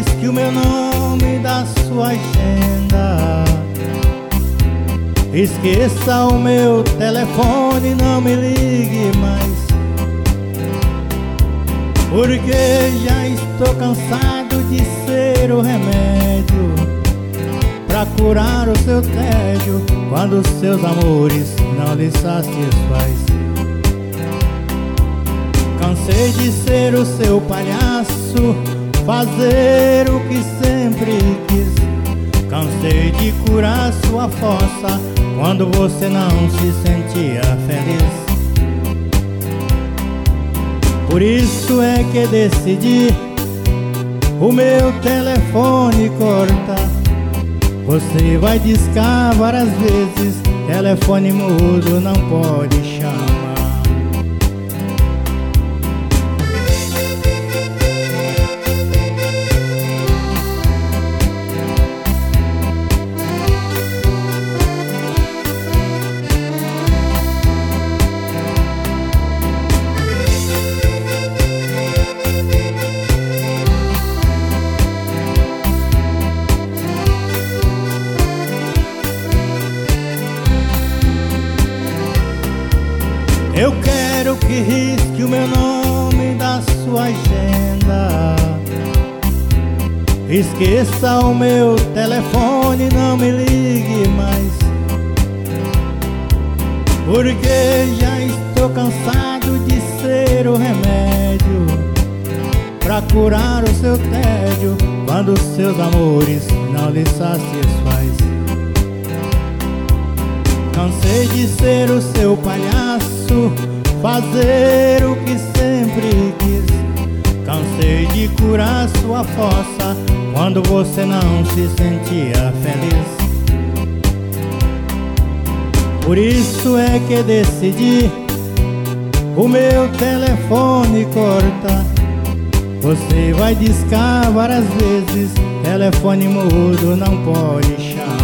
risque o meu nome da sua agenda. Esqueça o meu telefone, não me ligue mais, porque já estou cansado de ser o remédio pra curar o seu tédio quando seus amores não lhe satisfaz. Cansei de ser o seu palhaço, fazer o que sempre quis. Cansei de curar sua fossa quando você não se sentia feliz. Por isso é que decidi o meu telefone cortar. Você vai discar várias vezes, telefone mudo não pode chamar. Eu quero que risque o meu nome da sua agenda. Esqueça o meu telefone, não me ligue mais, porque já estou cansado de ser o remédio pra curar o seu tédio quando seus amores não lhe satisfaz. Cansei de ser o seu palhaço, fazer o que sempre quis. Cansei de curar sua fossa quando você não se sentia feliz. Por isso é que decidi o meu telefone cortar. Você vai discar várias vezes, telefone mudo não pode chamar.